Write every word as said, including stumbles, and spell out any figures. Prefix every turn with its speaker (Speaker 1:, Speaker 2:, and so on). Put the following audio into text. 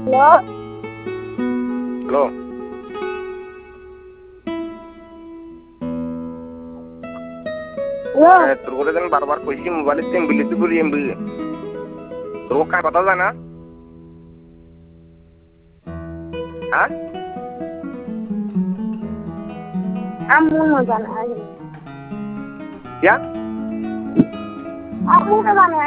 Speaker 1: hello hello তোর করে যেন বারবার কইছি মোবাইলে টেম্বিলিতে করি এমবি তোর কার কথা জানা হ্যাঁ
Speaker 2: আম্মু জানা
Speaker 1: क्या
Speaker 2: আম্মু জানা